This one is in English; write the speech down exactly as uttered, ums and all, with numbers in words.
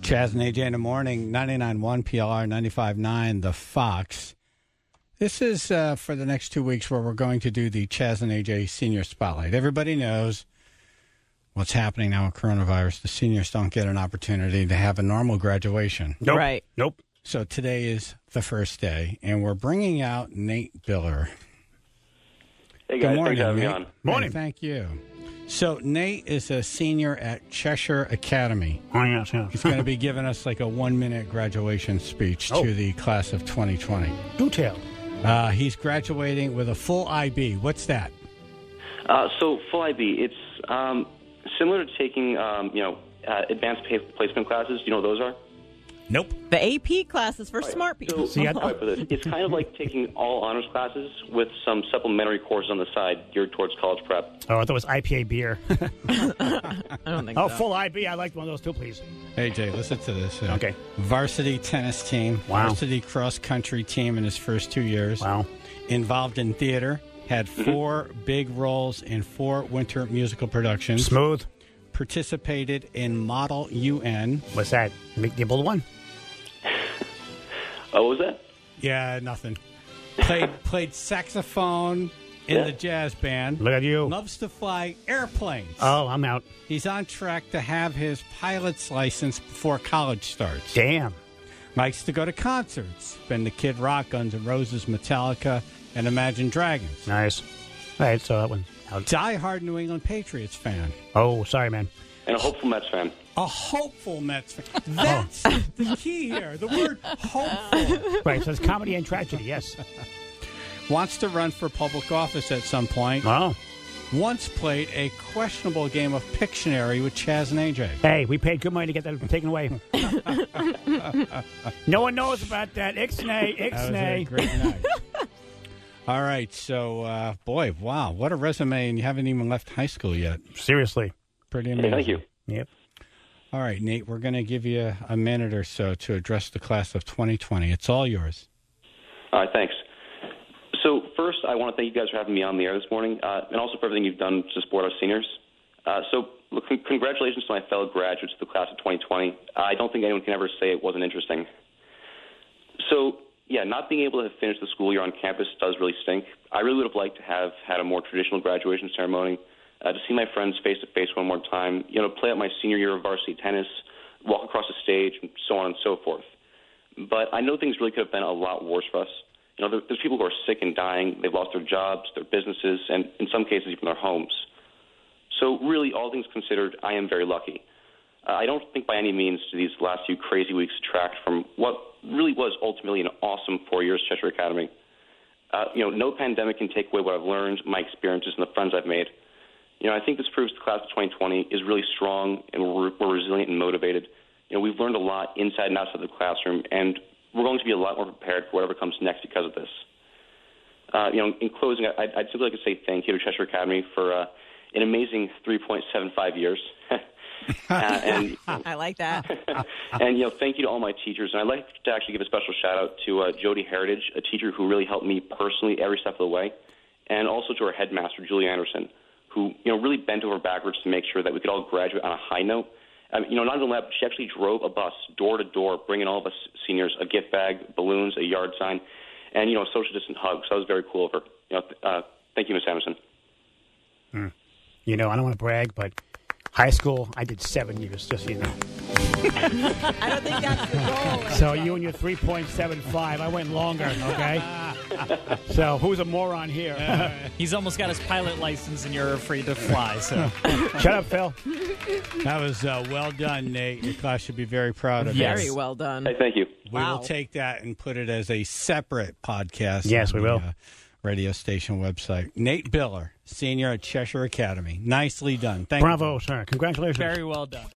Chaz and A J in the morning, ninety-nine point one P L R, ninety-five point nine The Fox. This is uh, for the next two weeks where we're going to do the Chaz and A J Senior Spotlight. Everybody knows what's happening now with coronavirus. The seniors don't get an opportunity to have a normal graduation. Nope. Right. Nope. So today is the first day, and we're bringing out Nate Biller. Hey, guys. Good morning, Thanks for having me Nate. on. Morning. Hey, thank you. So Nate is a senior at Cheshire Academy. Oh, yes, yes. He's going to be giving us like a one-minute graduation speech Oh. to the class of twenty twenty. Do tell. Uh, he's graduating with a full I B. What's that? Uh, so, full I B, it's um, similar to taking, um, you know, uh, advanced pa- placement classes. You know what those are? Nope. The A P classes for smart people. So, See, I- sorry for this. It's kind of like taking all honors classes with some supplementary courses on the side geared towards college prep. Oh, I thought it was I P A beer. I don't think oh, so. full I B. I like one of those too, please. A J, listen to this. Uh, Okay. Varsity tennis team. Wow. Varsity cross-country team in his first two years. Wow. Involved in theater. Had four big roles in four winter musical productions. Smooth. Participated in Model U N. What's that? Make the bold one? Oh, what was that? Yeah, nothing. Played played saxophone in Yeah. the jazz band. Look at you. Loves to fly airplanes. Oh, I'm out. He's on track to have his pilot's license before college starts. Damn. Likes to go to concerts. Been to Kid Rock, Guns N' Roses, Metallica, and Imagine Dragons. Nice. All right, so that one. Out. Die-hard New England Patriots fan. Oh, sorry, man. And a hopeful Mets fan. A hopeful Mets fan. That's the key here. The word hopeful. Right, so it's comedy and tragedy, yes. Wants to run for public office at some point. Oh. Once played a questionable game of Pictionary with Chaz and A J. Hey, we paid good money to get that taken away. No one knows about that. Ixnay, That was a ixnay. great night. All right, so, uh, boy, wow, what a resume, and you haven't even left high school yet. Seriously. Pretty Hey, amazing. thank you. Yep. All right, Nate, we're going to give you a minute or so to address the class of twenty twenty. It's all yours. All right, thanks. So, first, I want to thank you guys for having me on the air this morning, uh, and also for everything you've done to support our seniors. Uh, so, look, con- congratulations to my fellow graduates of the class of twenty twenty. Uh, I don't think anyone can ever say it wasn't interesting. So, yeah, not being able to finish the school year on campus does really stink. I really would have liked to have had a more traditional graduation ceremony, uh, to see my friends face-to-face one more time, you know, play out my senior year of varsity tennis, walk across the stage, and so on and so forth. But I know things really could have been a lot worse for us. You know, there, there's people who are sick and dying. They've lost their jobs, their businesses, and in some cases even their homes. So really, all things considered, I am very lucky. Uh, I don't think by any means do these last few crazy weeks detract from what really was ultimately an awesome four years at Cheshire Academy. Uh, you know, no pandemic can take away what I've learned, my experiences, and the friends I've made. You know, I think this proves the class of twenty twenty is really strong and we're, we're resilient and motivated. You know, we've learned a lot inside and outside the classroom, and we're going to be a lot more prepared for whatever comes next because of this. Uh, you know, in closing, I'd, I'd simply like to say thank you to Cheshire Academy for uh, an amazing three point seven five years. uh, and I like that. and, you know, thank you to all my teachers. And I'd like to actually give a special shout-out to uh, Jody Heritage, a teacher who really helped me personally every step of the way, and also to our headmaster, Julie Anderson, who, you know, really bent over backwards to make sure that we could all graduate on a high note. Um, you know, not only that, but she actually drove a bus door to door, bringing all of us seniors a gift bag, balloons, a yard sign, and, you know, a social distant hug. So that was very cool of her. You know, uh, thank you, Miss Anderson. Mm. You know, I don't want to brag, but high school, I did seven years, just so you know. I don't think that's the goal. So you and your three point seven five, I went longer, okay? So who's a moron here? Uh, he's almost got his pilot license, and you're afraid to fly. So, Shut up, Phil. That was uh, well done, Nate. Your class should be very proud of you. Yes. Very well done. Hey, thank you. We Wow. will take that and put it as a separate podcast. Yes, on we the, will. Uh, radio station website. Nate Biller, senior at Cheshire Academy. Nicely done. Thank you. Bravo, sir. Congratulations. very well done.